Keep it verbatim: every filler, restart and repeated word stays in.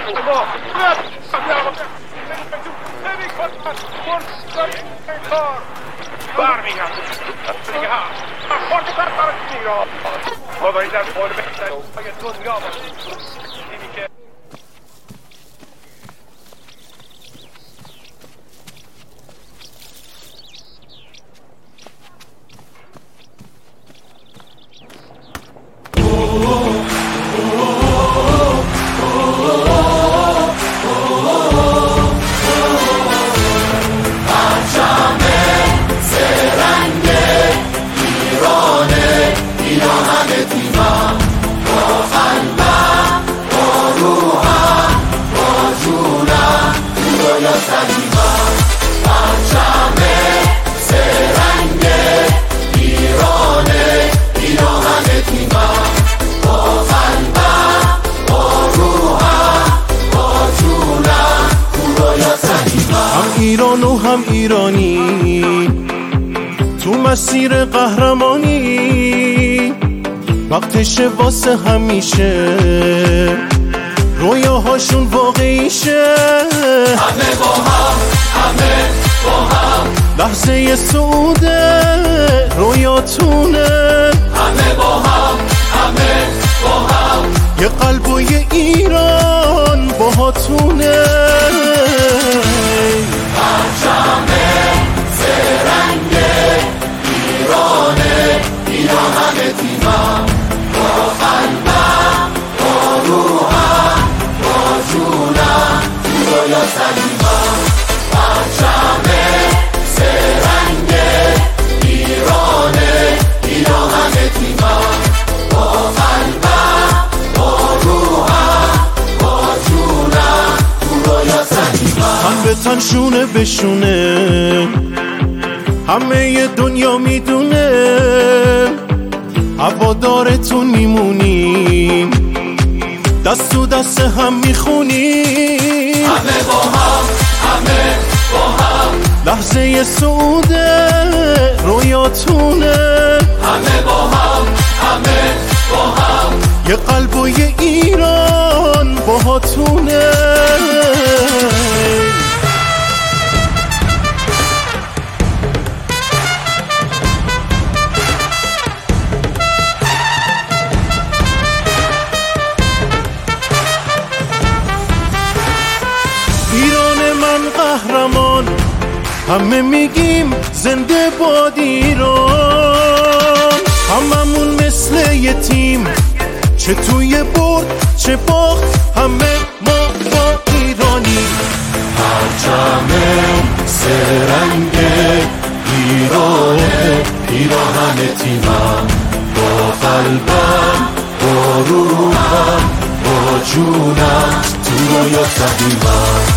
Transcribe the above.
ایران و هم ایرانی تو مسیر قهرمانی، وقتشه واسه همیشه رویاهاشون واقعیشه. همه با هم، همه با هم، لحظه سعوده رویاتونه. همه با هم، همه با هم، یه قلب و یه ایران باهاتونه. پرچمه سرنگ ایرانه، ایران همه تیمم، با قلبم، با روحم، با جونم، تو رویا سلیمم. پرچمه سرنگ ایرانه، ایران همه تیمم، با قلبم، با روحم، با جونم، تو رویا سلیمم. هم به تن شونه بشونه، همه ی دنیا میدونه هوادارتون میمونیم، دست تو دست هم میخونیم. همه با هم، همه با هم، لحظه سعوده رویاتونه. همه با هم، همه با هم، یه قلب و یه ایران باهاتونه. ایران من قهرمان، همه میگیم زنده باد ایران. هممون مثل یه تیم، چه توی برد چه باخت، همه ما با ایرانی. پرچمه سرنگ ایرانه، ایران همه تیمم، با قلبم، با روحم، با جونم، تو رویا سلیمم.